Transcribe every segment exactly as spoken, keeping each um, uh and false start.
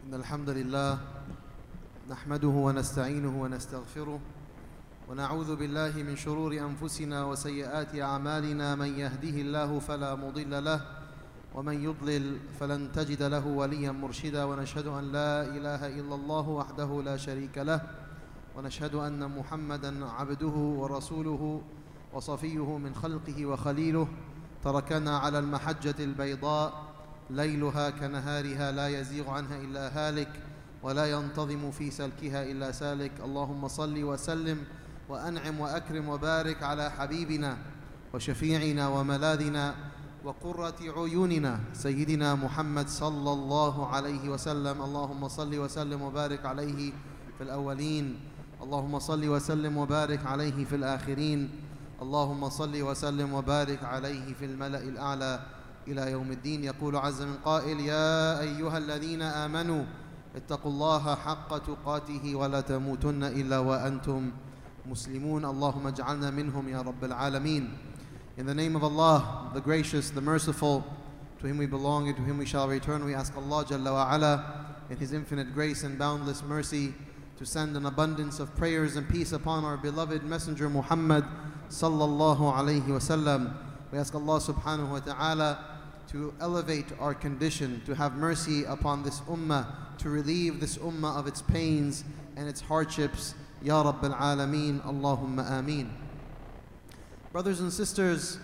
إن الحمد لله نحمده ونستعينه ونستغفره ونعوذ بالله من شرور أنفسنا وسيئات أعمالنا. من يهده الله فلا مضل له ومن يضلل فلن تجد له وليا مرشدا. ونشهد أن لا إله إلا الله وحده لا شريك له ونشهد أن محمدا عبده ورسوله وصفيه من خلقه وخليله. تركنا على المحجة البيضاء ليلها كنهارها لا يزيغ عنها إلا هالك ولا ينتظم في سلكها إلا سالك. اللهم صل وسلم وأنعم وأكرم وبارك على حبيبنا وشفيعنا وملاذنا وقرة عيوننا سيدنا محمد صلى الله عليه وسلم. اللهم صل وسلم وبارك عليه في الأولين. اللهم صل وسلم وبارك عليه في الآخرين. اللهم صل وسلم وبارك عليه في الملأ الأعلى إلى يوم الدين. يقول عز من قائل: يا أيها الذين آمنوا اتقوا الله حق تقاته ولا تموتن إلا وأنتم مسلمون. اللهم اجعلنا منهم يا رب العالمين. In the name of Allah, the gracious, the merciful, to whom we belong and to whom we shall return, we ask Allah Jalla wa Ala in His infinite grace and boundless mercy to send an abundance of prayers and peace upon our beloved Messenger Muhammad sallallahu alayhi wasallam. We ask Allah subhanahu wa ta'ala to elevate our condition, to have mercy upon this ummah, to relieve this ummah of its pains and its hardships. Ya Rabbil Alameen, Allahumma Ameen. Brothers and sisters,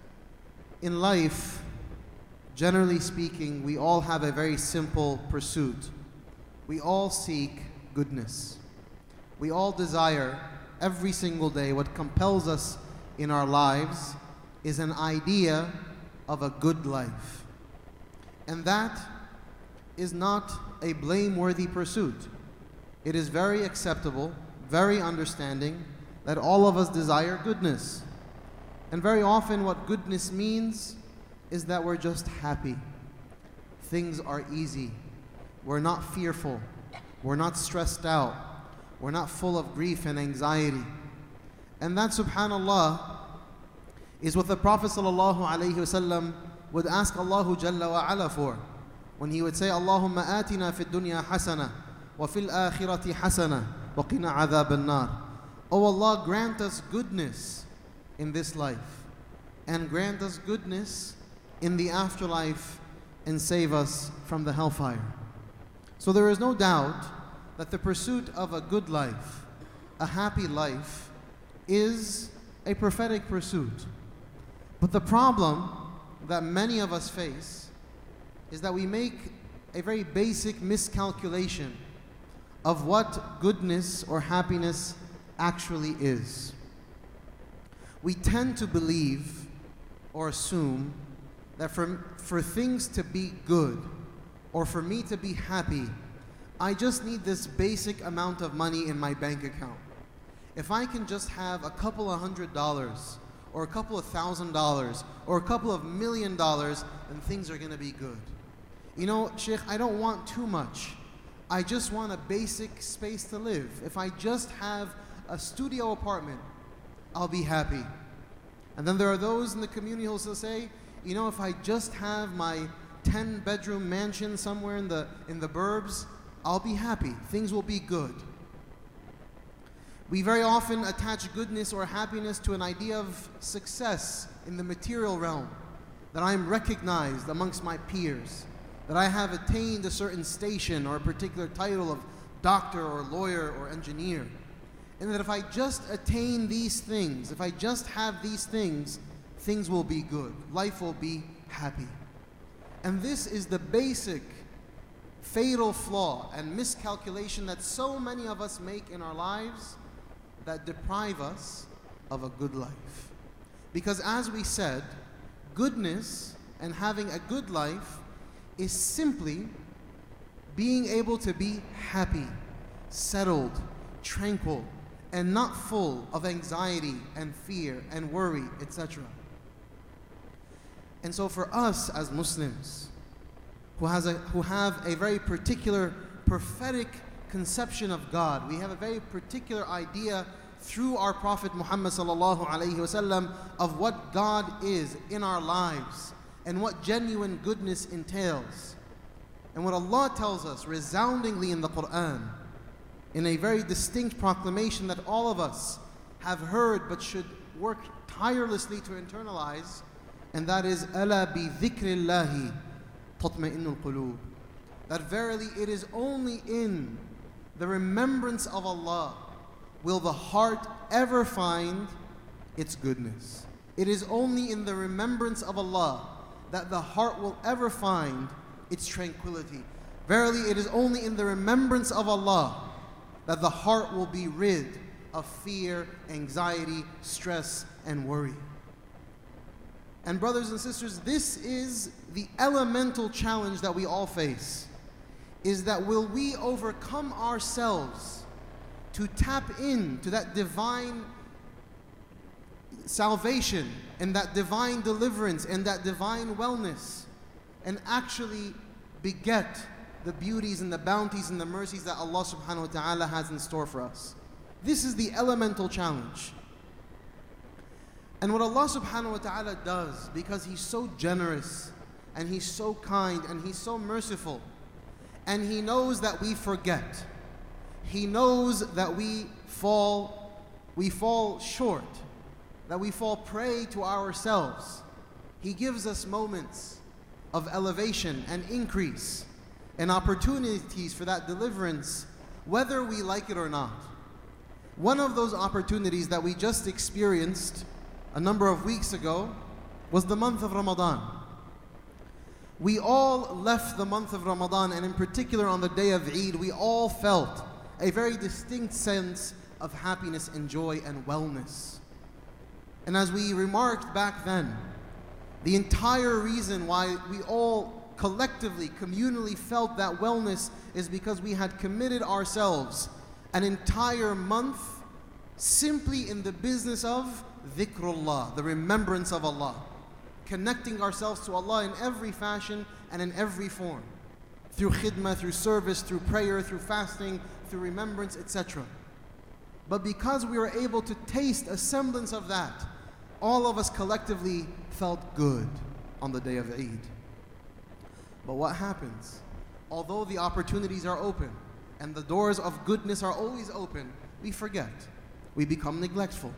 in life, generally speaking, we all have a very simple pursuit. We all seek goodness. We all desire every single day, what compels us in our lives is an idea of a good life. And that is not a blameworthy pursuit. It is very acceptable, very understanding that all of us desire goodness. And very often what goodness means is that we're just happy. Things are easy. We're not fearful. We're not stressed out. We're not full of grief and anxiety. And that, subhanallah, is what the Prophet sallallahu alaihi wasallam would ask Allahu Jalla wa Ala for. When he would say, Allahumma atina fid dunya hasana wa fil akhirati hasana wa qina adhab an-nar. Oh Allah, grant us goodness in this life and grant us goodness in the afterlife and save us from the hellfire. So there is no doubt that the pursuit of a good life, a happy life, is a prophetic pursuit. But the problem that many of us face is that we make a very basic miscalculation of what goodness or happiness actually is. We tend to believe or assume that for, for things to be good or for me to be happy, I just need this basic amount of money in my bank account. If I can just have a couple of hundred dollars or a couple of thousand dollars or a couple of million dollars, then things are going to be good. You know, Sheikh, I don't want too much. I just want a basic space to live. If I just have a studio apartment, I'll be happy. And then there are those in the community who will say, you know, if I just have my ten bedroom mansion somewhere in the, in the burbs, I'll be happy. Things will be good. We very often attach goodness or happiness to an idea of success in the material realm, that I am recognized amongst my peers, that I have attained a certain station or a particular title of doctor or lawyer or engineer. And that if I just attain these things, if I just have these things, things will be good. Life will be happy. And this is the basic fatal flaw and miscalculation that so many of us make in our lives that deprive us of a good life. Because as we said, goodness and having a good life is simply being able to be happy, settled, tranquil, and not full of anxiety and fear and worry, et cetera. And so for us as Muslims, who, has a, who have a very particular prophetic conception of God, we have a very particular idea through our Prophet Muhammad sallallahu alaihi wasallam of what God is in our lives and what genuine goodness entails. And what Allah tells us resoundingly in the Quran, in a very distinct proclamation that all of us have heard but should work tirelessly to internalize, and that is أَلَا بِذِكْرِ اللَّهِ تَطْمَئِنُّ الْقُلُوبِ. That verily it is only in the remembrance of Allah will the heart ever find its goodness. It is only in the remembrance of Allah that the heart will ever find its tranquility. Verily it is only in the remembrance of Allah that the heart will be rid of fear, anxiety, stress, and worry. And brothers and sisters, this is the elemental challenge that we all face, is that will we overcome ourselves to tap into that divine salvation and that divine deliverance and that divine wellness and actually beget the beauties and the bounties and the mercies that Allah subhanahu wa ta'ala has in store for us. This is the elemental challenge. And what Allah subhanahu wa ta'ala does, because He's so generous and He's so kind and He's so merciful, and He knows that we forget, He knows that we fall, we fall short, that we fall prey to ourselves, He gives us moments of elevation and increase and opportunities for that deliverance, whether we like it or not. One of those opportunities that we just experienced a number of weeks ago was the month of Ramadan. We all left the month of Ramadan, and in particular on the day of Eid, we all felt a very distinct sense of happiness and joy and wellness. And as we remarked back then, the entire reason why we all collectively, communally felt that wellness is because we had committed ourselves an entire month simply in the business of dhikrullah, the remembrance of Allah, connecting ourselves to Allah in every fashion and in every form, through khidmah, through service, through prayer, through fasting, through remembrance, et cetera. But because we were able to taste a semblance of that, all of us collectively felt good on the day of Eid. But what happens? Although the opportunities are open and the doors of goodness are always open, we forget. We become neglectful.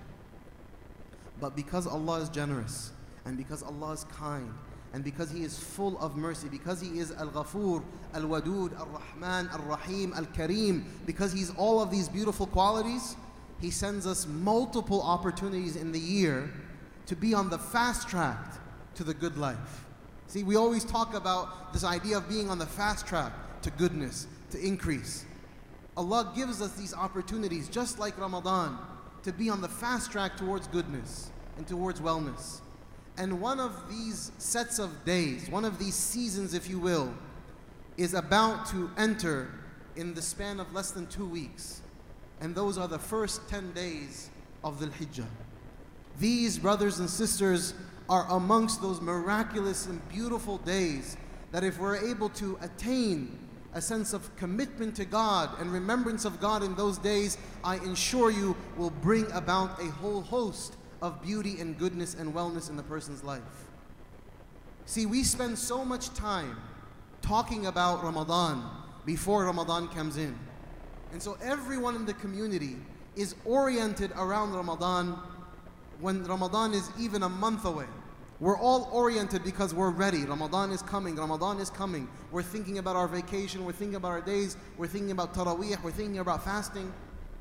But because Allah is generous, and because Allah is kind, and because He is full of mercy, because He is Al-Ghafur, Al-Wadud, Al-Rahman, Al-Rahim, Al-Kareem, because He's all of these beautiful qualities, He sends us multiple opportunities in the year to be on the fast track to the good life. See, we always talk about this idea of being on the fast track to goodness, to increase. Allah gives us these opportunities, just like Ramadan, to be on the fast track towards goodness and towards wellness. And one of these sets of days, one of these seasons, if you will, is about to enter in the span of less than two weeks. And those are the first ten days of Dhul Hijjah. These, brothers and sisters, are amongst those miraculous and beautiful days that if we're able to attain a sense of commitment to God and remembrance of God in those days, I ensure you will bring about a whole host of beauty and goodness and wellness in the person's life. See, we spend so much time talking about Ramadan before Ramadan comes in. And so everyone in the community is oriented around Ramadan when Ramadan is even a month away. We're all oriented because we're ready. Ramadan is coming, Ramadan is coming. We're thinking about our vacation, we're thinking about our days, we're thinking about Taraweeh, we're thinking about fasting.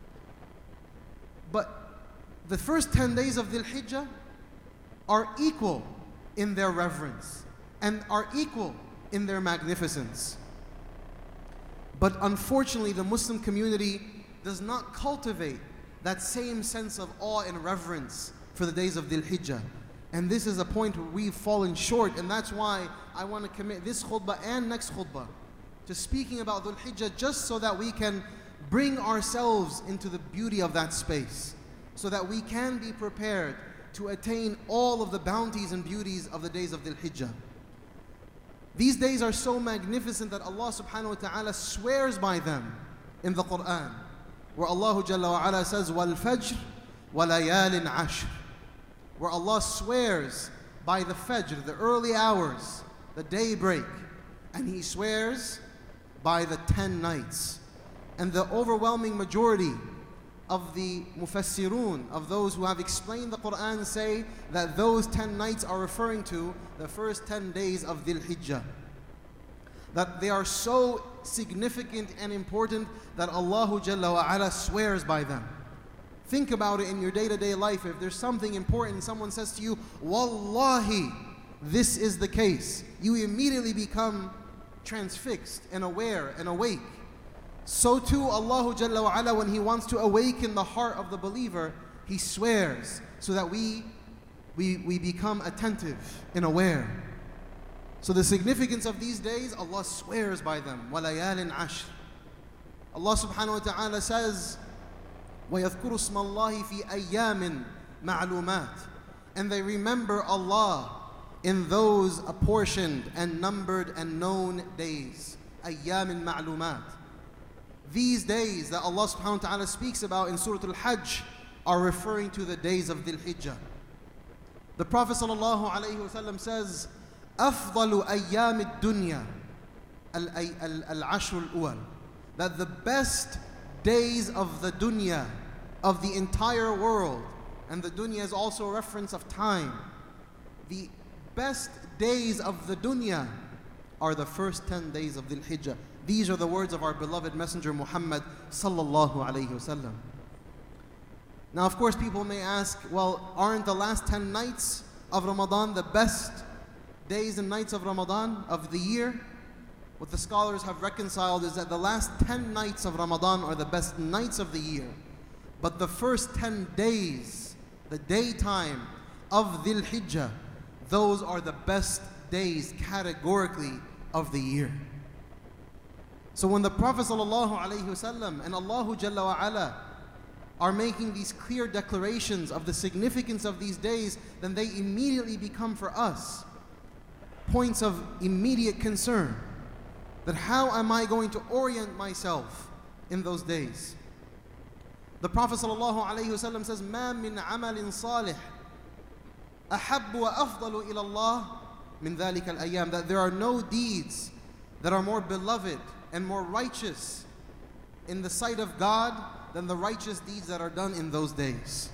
But the first ten days of Dhul Hijjah are equal in their reverence and are equal in their magnificence. But unfortunately, the Muslim community does not cultivate that same sense of awe and reverence for the days of Dhul Hijjah. And this is a point where we've fallen short, and that's why I want to commit this khutbah and next khutbah to speaking about Dhul Hijjah, just so that we can bring ourselves into the beauty of that space, so that we can be prepared to attain all of the bounties and beauties of the days of Dhul Hijjah. These days are so magnificent that Allah subhanahu wa ta'ala swears by them in the Quran, where Allah Jalla wa Ala says, وَالْفَجْرِ وَلَيَالٍ عَشْرٍ, where Allah swears by the Fajr, the early hours, the daybreak, and He swears by the ten nights. And the overwhelming majority of the mufassirun, of those who have explained the Quran, say that those ten nights are referring to the first ten days of Dhul Hijjah. That they are so significant and important that Allah Jalla wa Ala swears by them. Think about it in your day-to-day life. If there's something important, someone says to you, Wallahi, this is the case, you immediately become transfixed and aware and awake. So too Allah Jalla wa Ala, when He wants to awaken the heart of the believer, He swears so that we, we, we become attentive and aware. So the significance of these days, Allah swears by them. وَلَيَالٍ عَشْرٍ. Allah subhanahu wa ta'ala says, وَيَذْكُرُ اسْمَ اللَّهِ فِي أَيَّامٍ مَعْلُومَاتٍ. And they remember Allah in those apportioned and numbered and known days. أَيَّامٍ مَعْلُومَاتٍ. These days that Allah subhanahu wa ta'ala speaks about in Surah Al-Hajj are referring to the days of Dhul Hijjah. The Prophet sallallahu alayhi wa sallam says, أفضل أيام الدنيا العشر الأول. That the best days of the dunya, of the entire world, and the dunya is also a reference of time. The best days of the dunya are the first ten days of Dhul Hijjah. These are the words of our beloved Messenger Muhammad sallallahu alayhi wasallam. Now, of course, people may ask, well, aren't the last ten nights of Ramadan the best days and nights of Ramadan of the year? What the scholars have reconciled is that the last ten nights of Ramadan are the best nights of the year. But the first ten days, the daytime of Dhul Hijjah, those are the best days categorically of the year. So when the Prophet ﷺ and Allah Jalla wa Ala are making these clear declarations of the significance of these days, then they immediately become for us points of immediate concern. That how am I going to orient myself in those days? The Prophet ﷺ says, مَا مِنْ عَمَلٍ صَالِحٍ أَحَبُّ وَأَفْضَلُ إِلَى اللَّهِ مِنْ ذَلِكَ الْأَيَّامِ. That there are no deeds that are more beloved and more righteous in the sight of God than the righteous deeds that are done in those days.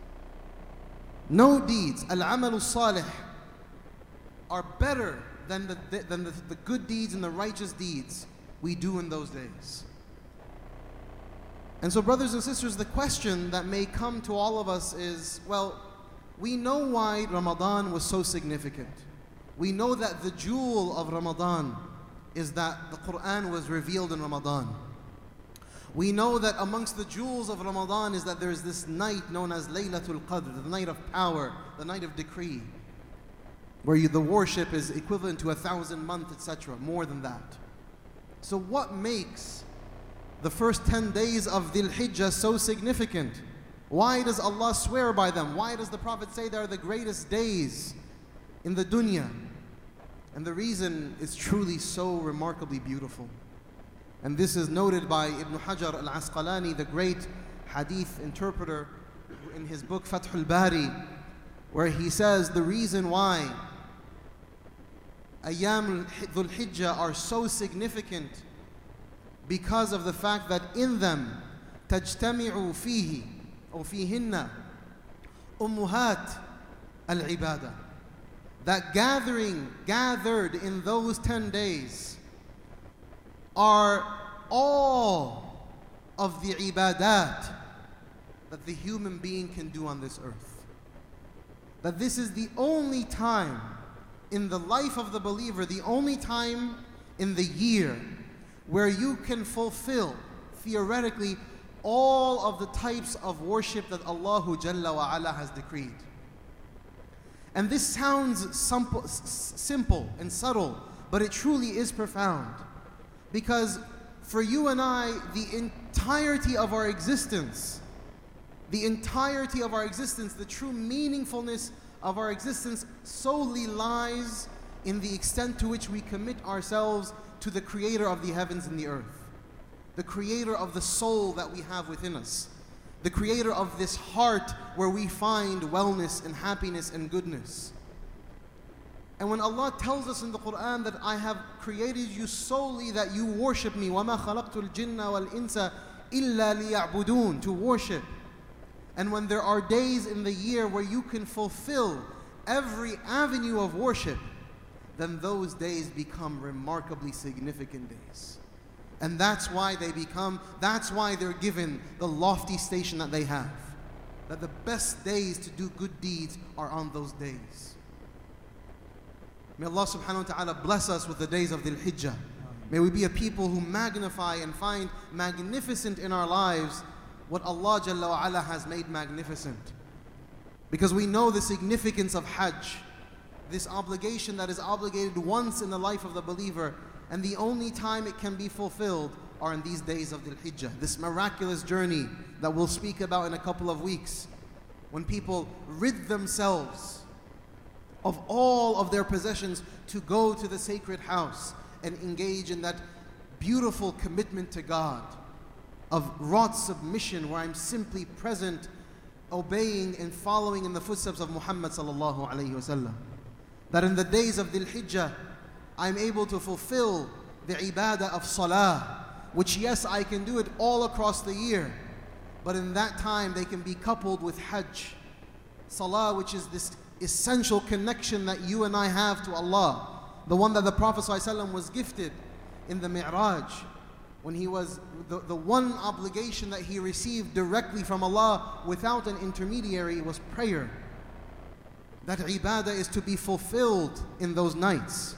No deeds, al-amalu salih, are better than the, than the, the good deeds and the righteous deeds we do in those days. And so, brothers and sisters, the question that may come to all of us is, well, we know why Ramadan was so significant. We know that the jewel of Ramadan is that the Quran was revealed in Ramadan. We know that amongst the jewels of Ramadan is that there is this night known as Laylatul Qadr, the night of power, the night of decree, where you, the worship is equivalent to a thousand months, et cetera, more than that. So what makes the first ten days of Dhul Hijjah so significant? Why does Allah swear by them? Why does the Prophet say they are the greatest days in the dunya? And the reason is truly so remarkably beautiful. And this is noted by Ibn Hajar al-Asqalani, the great hadith interpreter, in his book Fath al-Bari, where he says the reason why Ayyam Dhul Hijjah are so significant because of the fact that in them tajtami'u fihi or fihinna ummuhat al-ibadah. That gathering, gathered in those ten days are all of the ibadat that the human being can do on this earth. That this is the only time in the life of the believer, the only time in the year where you can fulfill, theoretically, all of the types of worship that Allah Jalla wa Ala has decreed. And this sounds simple and subtle, but it truly is profound. Because for you and I, the entirety of our existence, the entirety of our existence, the true meaningfulness of our existence solely lies in the extent to which we commit ourselves to the Creator of the heavens and the earth, the Creator of the soul that we have within us, the Creator of this heart where we find wellness and happiness and goodness. And when Allah tells us in the Quran that I have created you solely that you worship me, وَمَا خَلَقْتُ الْجِنَّ وَالْإِنسَ إِلَّا لِيَعْبُدُونَ, to worship. And when there are days in the year where you can fulfill every avenue of worship, then those days become remarkably significant days. And that's why they become, that's why they're given the lofty station that they have. That the best days to do good deeds are on those days. May Allah subhanahu wa ta'ala bless us with the days of Dhul Hijjah. May we be a people who magnify and find magnificent in our lives what Allah Jalla wa Ala has made magnificent. Because we know the significance of Hajj, this obligation that is obligated once in the life of the believer, and the only time it can be fulfilled are in these days of Dhul Hijjah, this miraculous journey that we'll speak about in a couple of weeks, when people rid themselves of all of their possessions to go to the sacred house and engage in that beautiful commitment to God of wrought submission, where I'm simply present, obeying and following in the footsteps of Muhammad sallallahu alayhi wasallam. That in the days of Dhul Hijjah, I'm able to fulfill the ibadah of salah, which yes, I can do it all across the year, but in that time they can be coupled with Hajj. Salah, which is this essential connection that you and I have to Allah, the one that the Prophet ﷺ was gifted in the Mi'raj, when he was, the, the one obligation that he received directly from Allah without an intermediary was prayer. That ibadah is to be fulfilled in those nights.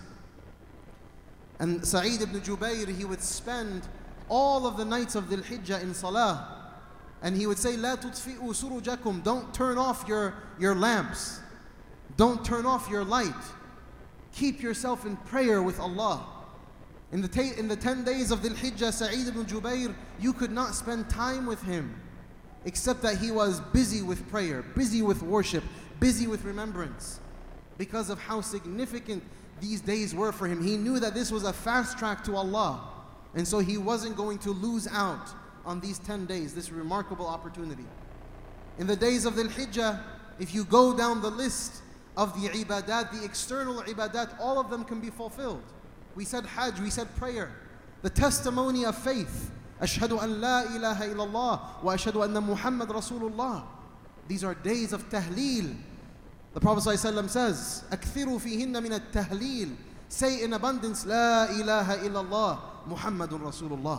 And Sa'id ibn Jubayr, he would spend all of the nights of Dhul Hijjah in salah, and he would say, "La tutfi'u surujakum," don't turn off your, your lamps, don't turn off your light, keep yourself in prayer with Allah. In the, ta- in the ten days of Dhul Hijjah, Sa'id ibn Jubayr, you could not spend time with him except that he was busy with prayer, busy with worship, busy with remembrance, because of how significant these days were for him. He knew that this was a fast track to Allah, and so he wasn't going to lose out on these ten days, this remarkable opportunity. In the days of Dhul Hijjah, if you go down the list of the ibadat, the external ibadat, all of them can be fulfilled. We said Hajj, we said prayer, the testimony of faith, Ashhadu an la ilaha illallah wa ashhadu anna Muhammad Rasulullah. These are days of tahleel. The Prophet ﷺ says, "Akthiru fihinna min at-tahleel." Say in abundance, La ilaha illallah, Muhammadun Rasulullah.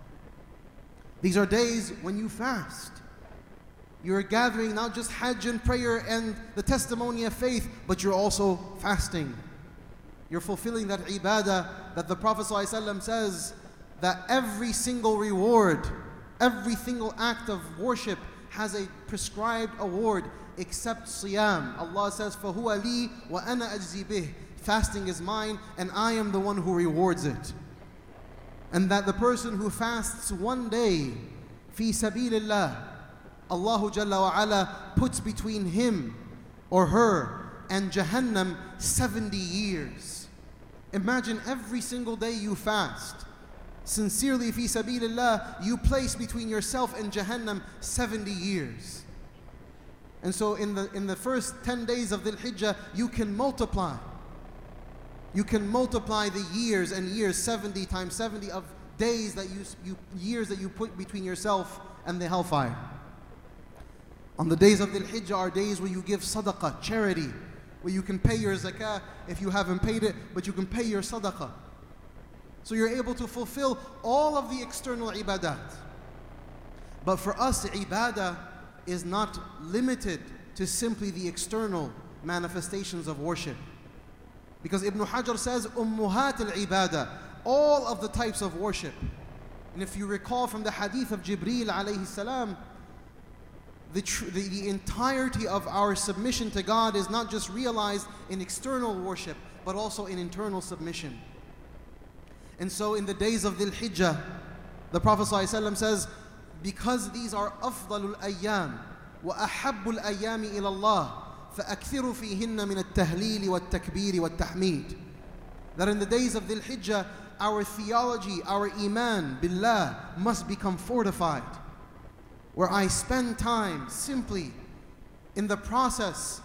These are days when you fast. You're gathering not just Hajj and prayer and the testimony of faith, but you're also fasting. You're fulfilling that ibadah that the Prophet ﷺ says that every single reward, every single act of worship has a prescribed award except siyam. Allah says, فَهُوَ لِي وَأَنَا أَجْزِي بِهِ. Fasting is mine and I am the one who rewards it. And that the person who fasts one day, fi sabilillah, Allahu Jalla wa Ala puts between him or her and Jahannam seventy years. Imagine every single day you fast. Sincerely, fi sabilillah, you place between yourself and Jahannam seventy years. And so in the in the first ten days of Dhul Hijjah, you can multiply. You can multiply the years and years, seventy times seventy of days that you, you years that you put between yourself and the hellfire. On the days of Dhul Hijjah are days where you give sadaqah, charity, where you can pay your zakah if you haven't paid it, but you can pay your sadaqah. So you're able to fulfill all of the external ibadat. But for us, ibadah is not limited to simply the external manifestations of worship. Because Ibn Hajar says, Ummuhat al-ibadah, all of the types of worship. And if you recall from the hadith of Jibreel alayhi salam, the, tr- the, the entirety of our submission to God is not just realized in external worship, but also in internal submission. And so in the days of Dhul Hijjah, the Prophet ﷺ says, because these are أفضل الأيام وأحب الأيام إلى الله فأكثروا فيهن من التهليل والتكبير والتحميد. That in the days of Dhul Hijjah, our theology, our iman billah must become fortified, where I spend time simply in the process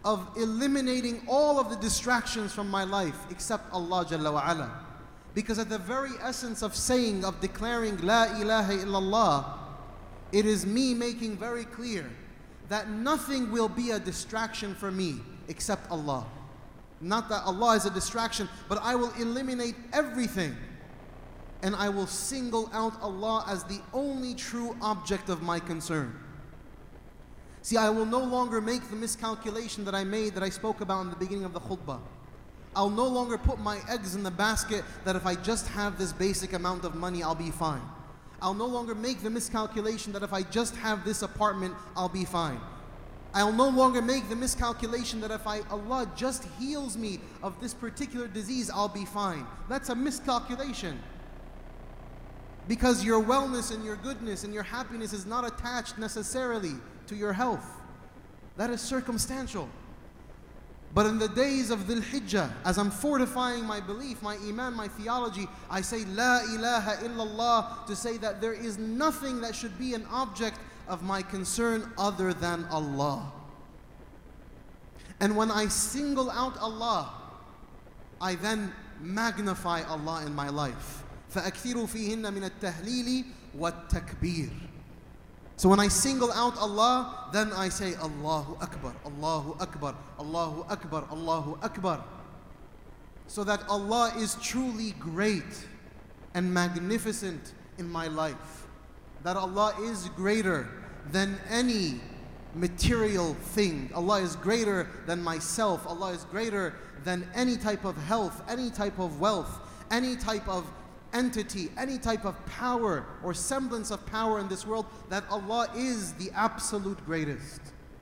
of eliminating all of the distractions from my life except Allah Jalla wa Ala. Because at the very essence of saying, of declaring La ilaha illallah, it is me making very clear that nothing will be a distraction for me except Allah. Not that Allah is a distraction, but I will eliminate everything and I will single out Allah as the only true object of my concern. See, I will no longer make the miscalculation that I made, that I spoke about in the beginning of the khutbah. I'll no longer put my eggs in the basket that if I just have this basic amount of money, I'll be fine. I'll no longer make the miscalculation that if I just have this apartment, I'll be fine. I'll no longer make the miscalculation that if I, Allah just heals me of this particular disease, I'll be fine. That's a miscalculation. Because your wellness and your goodness and your happiness is not attached necessarily to your health. That is circumstantial. But in the days of Dhul Hijjah, as I'm fortifying my belief, my iman, my theology, I say La ilaha illallah to say that there is nothing that should be an object of my concern other than Allah. And when I single out Allah, I then magnify Allah in my life. فَأَكْثِرُوا فِيهِنَّ مِنَ التَّهْلِيلِ وَالتَّكْبِيرِ. So when I single out Allah, then I say Allahu Akbar, Allahu Akbar, Allahu Akbar, Allahu Akbar. So that Allah is truly great and magnificent in my life. That Allah is greater than any material thing. Allah is greater than myself. Allah is greater than any type of health, any type of wealth, any type of entity, any type of power or semblance of power in this world, that Allah is the absolute greatest.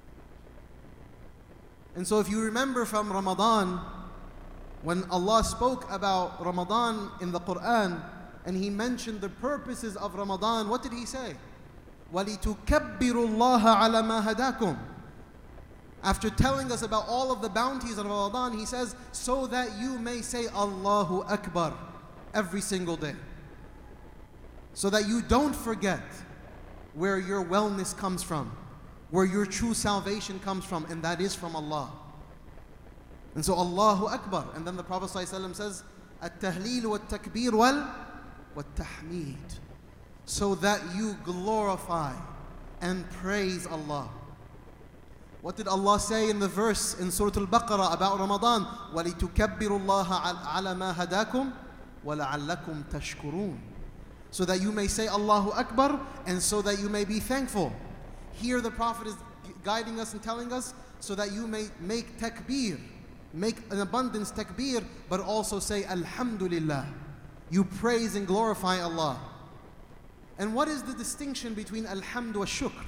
And so if you remember from Ramadan, when Allah spoke about Ramadan in the Quran and He mentioned the purposes of Ramadan, what did He say? وَلِتُكَبِّرُوا اللَّهَ عَلَى مَا هَدَاكُمْ. After telling us about all of the bounties of Ramadan, He says, so that you may say Allahu Akbar every single day. So that you don't forget where your wellness comes from, where your true salvation comes from, and that is from Allah. And so Allahu Akbar. And then the Prophet ﷺ says, At-tahleel wa-takbir wal-tahmeed. So that you glorify and praise Allah. What did Allah say in the verse in Surah Al-Baqarah about Ramadan? وَلِتُكَبِّرُوا اللَّهَ عَلَى مَا هَدَاكُمْ وَلَعَلَّكُمْ تَشْكُرُونَ. So that you may say Allahu Akbar and so that you may be thankful. Here the Prophet is guiding us and telling us so that you may make takbir, make an abundance takbir, but also say Alhamdulillah. You praise and glorify Allah. And what is the distinction between Alhamd wa Shukr?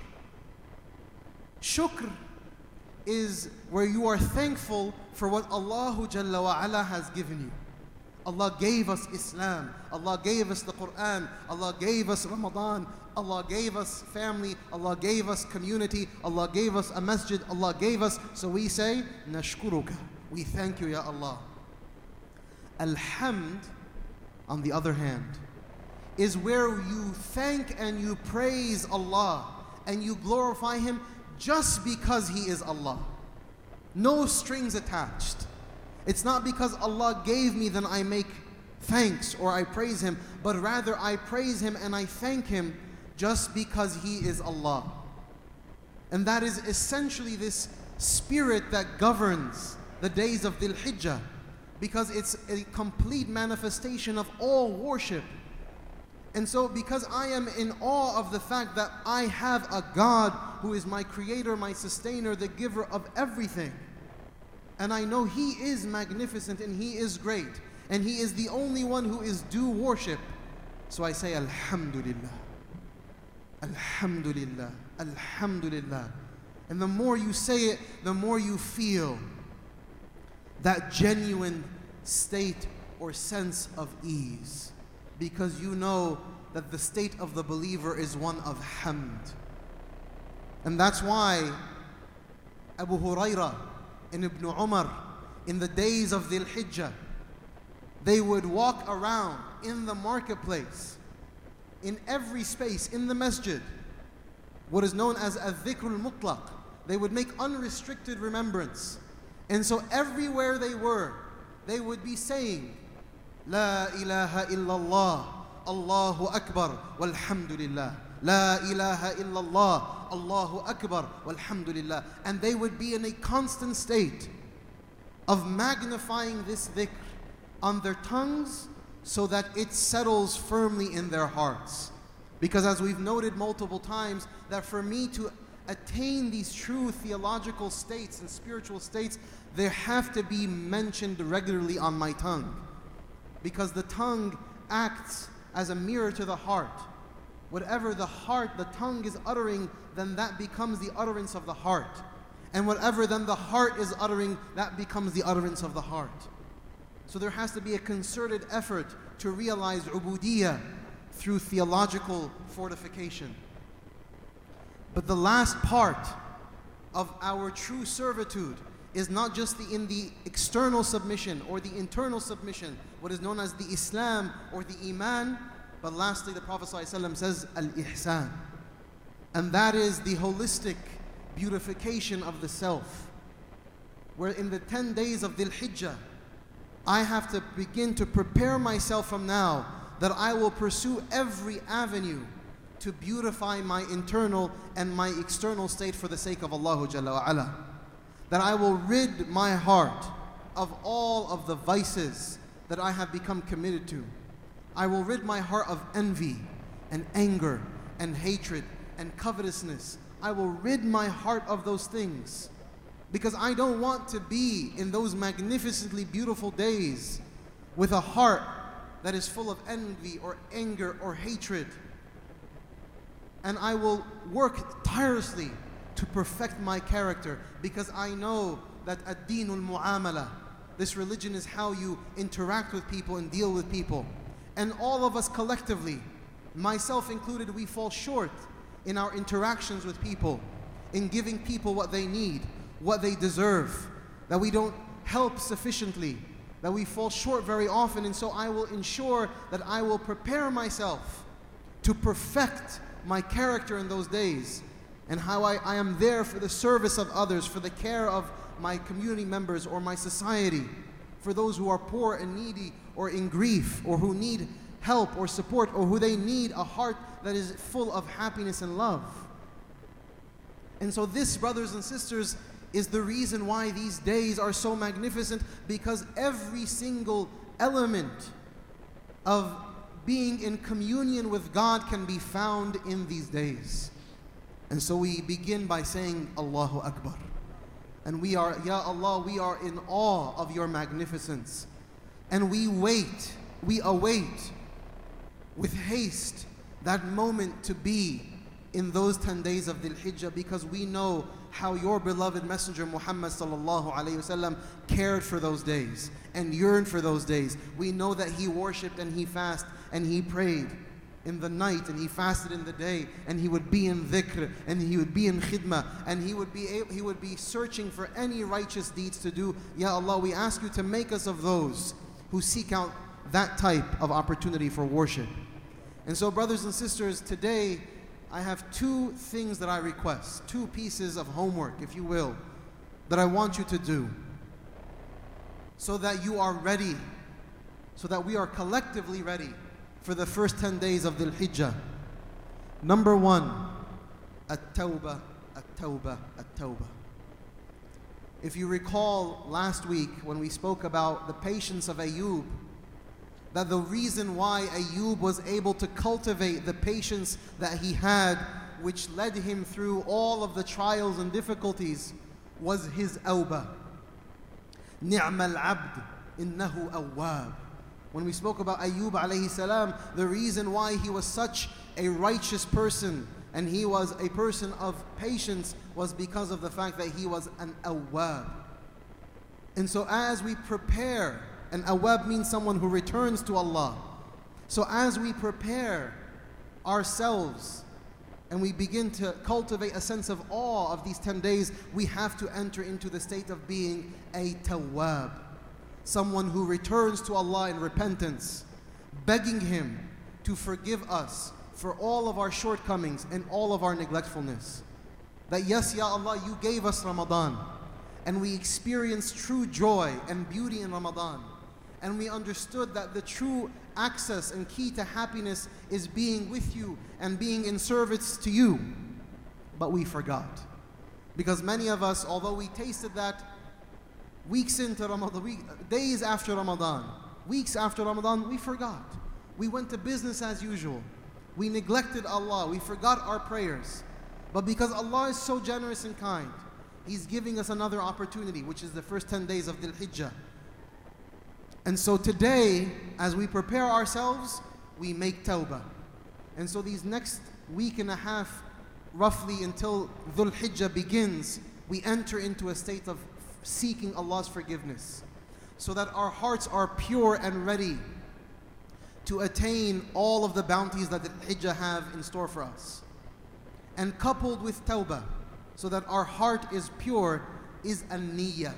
Shukr is where you are thankful for what Allah Jalla wa Ala has given you. Allah gave us Islam, Allah gave us the Quran, Allah gave us Ramadan, Allah gave us family, Allah gave us community, Allah gave us a masjid, Allah gave us, so we say, Nashkuruka, we thank you, Ya Allah. Alhamd, on the other hand, is where you thank and you praise Allah and you glorify Him just because He is Allah. No strings attached. It's not because Allah gave me then I make thanks or I praise Him, but rather I praise Him and I thank Him just because He is Allah. And that is essentially this spirit that governs the days of Dhul Hijjah, because it's a complete manifestation of all worship. And so because I am in awe of the fact that I have a God who is my creator, my sustainer, the giver of everything, and I know He is magnificent and He is great, and He is the only one who is due worship, so I say Alhamdulillah, Alhamdulillah, Alhamdulillah. And the more you say it, the more you feel that genuine state or sense of ease, because you know that the state of the believer is one of hamd. And that's why Abu Hurairah and Ibn Umar, in the days of Dhul Hijjah, they would walk around in the marketplace, in every space, in the masjid, what is known as a dhikrul mutlaq. They would make unrestricted remembrance And so everywhere they were, they would be saying, La ilaha illallah, Allahu Akbar, walhamdulillah. La ilaha illallah, Allahu Akbar, walhamdulillah. And they would be in a constant state of magnifying this dhikr on their tongues so that it settles firmly in their hearts. Because as we've noted multiple times, that for me to attain these true theological states and spiritual states, they have to be mentioned regularly on my tongue. Because the tongue acts as a mirror to the heart. Whatever the heart, the tongue is uttering, then that becomes the utterance of the heart. And whatever then the heart is uttering, that becomes the utterance of the heart. So there has to be a concerted effort to realize ubudiyyah through theological fortification. But the last part of our true servitude is not just the, in the external submission or the internal submission, what is known as the Islam or the Iman, but lastly the Prophet ﷺ says al-ihsan. And that is the holistic beautification of the self. Where in the ten days of Dhul Hijjah, I have to begin to prepare myself from now that I will pursue every avenue to beautify my internal and my external state for the sake of Allah Jalla wa Ala. That I will rid my heart of all of the vices that I have become committed to. I will rid my heart of envy and anger and hatred and covetousness. I will rid my heart of those things. Because I don't want to be in those magnificently beautiful days with a heart that is full of envy or anger or hatred. And I will work tirelessly to perfect my character, because I know that ad-deenul mu'amala, this religion is how you interact with people and deal with people. And all of us collectively, myself included, we fall short in our interactions with people, in giving people what they need, what they deserve, that we don't help sufficiently, that we fall short very often. And so I will ensure that I will prepare myself to perfect my character in those days, and how I, I am there for the service of others, for the care of my community members or my society, for those who are poor and needy or in grief, or who need help or support, or who they need a heart that is full of happiness and love. And so this, brothers and sisters, is the reason why these days are so magnificent, because every single element of being in communion with God can be found in these days. And so we begin by saying Allahu Akbar. And we are, Ya Allah, we are in awe of your magnificence. And we wait, we await with haste that moment to be in those ten days of Dhul Hijjah, because we know how your beloved Messenger Muhammad sallallahu alayhi wasallam cared for those days and yearned for those days. We know that he worshipped and he fasted and he prayed in the night and he fasted in the day, and he would be in dhikr and he would be in khidmah, and he would be able, he would be searching for any righteous deeds to do. Ya Allah, we ask you to make us of those who seek out that type of opportunity for worship. And so, brothers and sisters, today I have two things that I request, two pieces of homework, if you will, that I want you to do, so that you are ready, so that we are collectively ready for the first ten days of Dhul Hijjah. Number one, at-tawbah, at-tawbah, at-tawbah. If you recall last week when we spoke about the patience of Ayyub, that the reason why Ayyub was able to cultivate the patience that he had, which led him through all of the trials and difficulties, was his awbah. Ni'mal abd, innahu awwab. When we spoke about Ayyub alayhi salam, the reason why he was such a righteous person and he was a person of patience was because of the fact that he was an awwab. And so as we prepare, and awwab means someone who returns to Allah. So as we prepare ourselves and we begin to cultivate a sense of awe of these ten days, we have to enter into the state of being a tawwab, someone who returns to Allah in repentance, begging Him to forgive us for all of our shortcomings and all of our neglectfulness. That yes, Ya Allah, you gave us Ramadan, and we experienced true joy and beauty in Ramadan. And we understood that the true access and key to happiness is being with you and being in service to you. But we forgot. Because many of us, although we tasted that weeks into Ramadan, week, days after Ramadan, weeks after Ramadan, we forgot. We went to business as usual. We neglected Allah. We forgot our prayers. But because Allah is so generous and kind, He's giving us another opportunity, which is the first ten days of Dhul Hijjah. And so today, as we prepare ourselves, we make tawbah. And so these next week and a half, roughly until Dhul Hijjah begins, we enter into a state of seeking Allah's forgiveness, so that our hearts are pure and ready to attain all of the bounties that Dhul Hijjah have in store for us. And coupled with tawbah, so that our heart is pure, is a niyyah,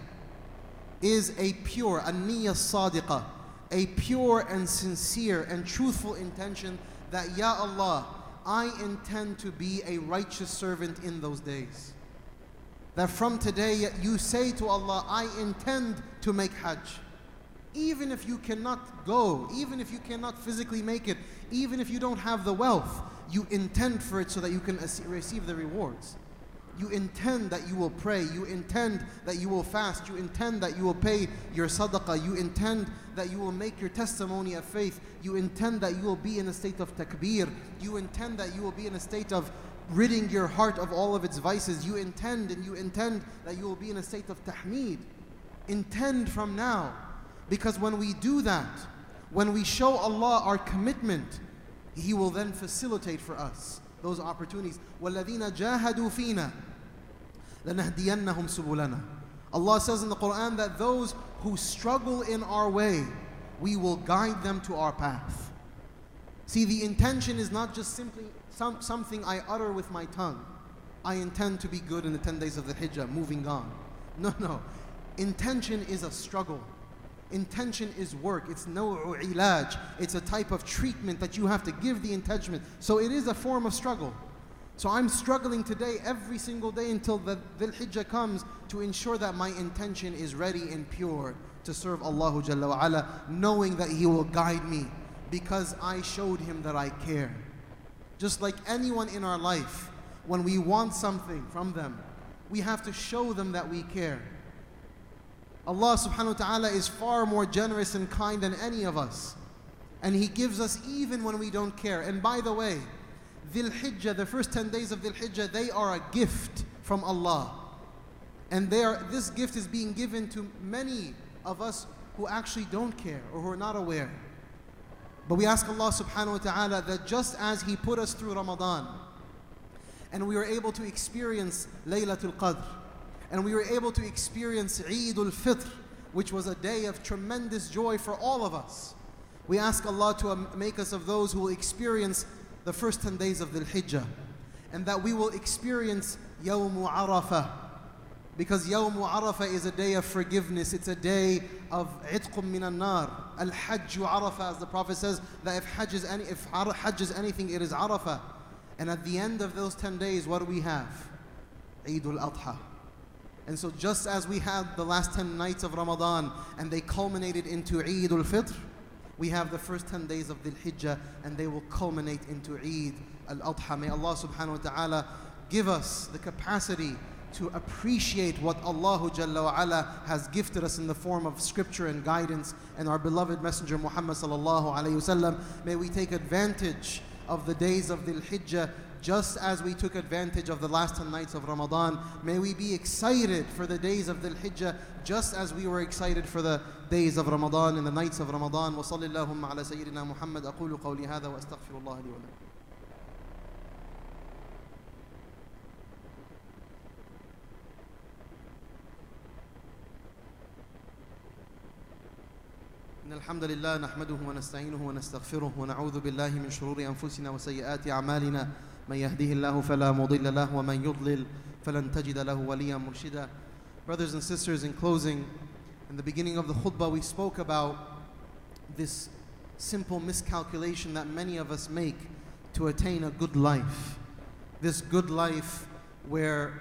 is a pure, a niyyah sadiqah, a pure and sincere and truthful intention that, Ya Allah, I intend to be a righteous servant in those days. That from today you say to Allah, I intend to make Hajj. Even if you cannot go, even if you cannot physically make it, even if you don't have the wealth, you intend for it so that you can receive the rewards. You intend that you will pray, you intend that you will fast, you intend that you will pay your sadaqah, you intend that you will make your testimony of faith, you intend that you will be in a state of takbir, you intend that you will be in a state of ridding your heart of all of its vices, you intend and you intend that you will be in a state of tahmeed. Intend from now, because when we do that, when we show Allah our commitment, He will then facilitate for us those opportunities. وَالَّذِينَ جَاهَدُوا فِينَا لَنَهْدِيَنَّهُمْ سُبُلَنَا. Allah says in the Quran that those who struggle in our way, we will guide them to our path. See, the intention is not just simply some, something I utter with my tongue. I intend to be good in the ten days of the Hijjah, moving on. No, no. Intention is a struggle. Intention is work. It's naw'u ilaj. It's a type of treatment that you have to give the intention. So it is a form of struggle. So I'm struggling today, every single day until the Dhul Hijjah comes, to ensure that my intention is ready and pure to serve Allah Jalla wa Ala, knowing that He will guide me because I showed Him that I care. Just like anyone in our life, when we want something from them, we have to show them that we care. Allah subhanahu wa ta'ala is far more generous and kind than any of us. And He gives us even when we don't care. And by the way, Dhul Hijjah, the first ten days of Dhul Hijjah, they are a gift from Allah. And they are, this gift is being given to many of us who actually don't care or who are not aware. But we ask Allah subhanahu wa ta'ala that just as He put us through Ramadan, and we were able to experience Laylatul Qadr, and we were able to experience Eidul Fitr, which was a day of tremendous joy for all of us. We ask Allah to make us of those who will experience the first ten days of Dhul Hijjah, and that we will experience Yawmu Arafah, because Yawmu Arafah is a day of forgiveness. It's a day of Itqum minan nar. Al-Hajju Arafah, as the Prophet says, that if Hajj is, any, if Hajj is anything, it is Arafah. And at the end of those ten days, what do we have? Eidul Adha. And so just as we had the last ten nights of Ramadan and they culminated into Eidul Fitr, we have the first ten days of Dhul Hijjah and they will culminate into Eid al-Adha. May Allah subhanahu wa ta'ala give us the capacity to appreciate what Allah Jalla wa Ala has gifted us in the form of scripture and guidance and our beloved Messenger Muhammad sallallahu alayhi wasallam. May we take advantage of the days of Dhul Hijjah just as we took advantage of the last ten nights of Ramadan. May we be excited for the days of Dhul Hijjah just as we were excited for the days of Ramadan and the nights of Ramadan. Wa sallallahu ala sayyidina Muhammad. Aqulu qawli hadha wa astaghfirullah li wa lakum. إن الحمد لله نحمده ونستعينه ونستغفره ونعوذ بالله من شرور أنفسنا وسيئات أعمالنا من يهده الله فلا مضل له ومن يضلل فلن تجد له وليا مرشدا. Brothers and sisters, in closing, in the beginning of the khutbah we spoke about this simple miscalculation that many of us make to attain a good life. This good life where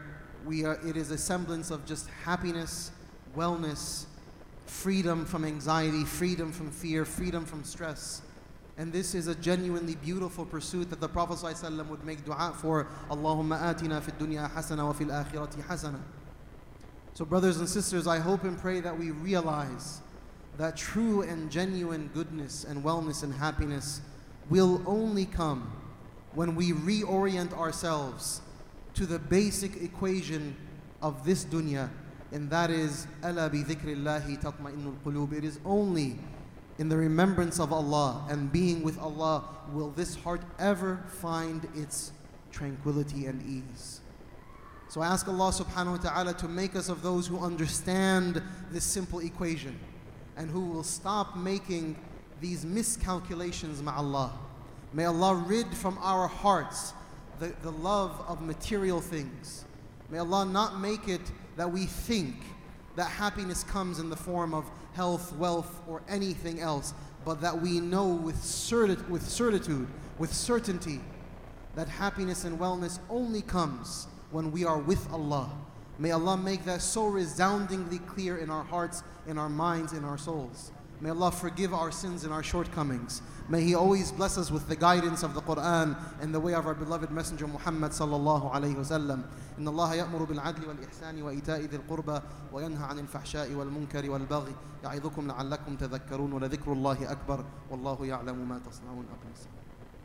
we are, it is a semblance of just happiness, wellness, freedom from anxiety, freedom from fear, freedom from stress. And this is a genuinely beautiful pursuit that the Prophet ﷺ would make dua for. Allahumma atina fid dunya hasana wa fil akhirati hasana. So brothers and sisters, I hope and pray that we realize that true and genuine goodness and wellness and happiness will only come when we reorient ourselves to the basic equation of this dunya, and that is ala bi dhikrillahi tatma'innul qulub. It is only in the remembrance of Allah and being with Allah will this heart ever find its tranquility and ease. So I ask Allah subhanahu wa ta'ala to make us of those who understand this simple equation and who will stop making these miscalculations ma'Allah. May Allah rid from our hearts the, the love of material things. May Allah not make it that we think that happiness comes in the form of health, wealth, or anything else, but that we know with, certi- with certitude, with certainty, that happiness and wellness only comes when we are with Allah. May Allah make that so resoundingly clear in our hearts, in our minds, in our souls. May Allah forgive our sins and our shortcomings. May He always bless us with the guidance of the Quran and the way of our beloved Messenger Muhammad sallallahu alayhi wa sallam. إن الله يأمر بالعدل والإحسان وإيتاء ذي القربى وينهى عن الفحشاء والمنكر والبغي يعظكم لعلكم تذكرون ولذكر الله أكبر والله يعلم ما تصنعون.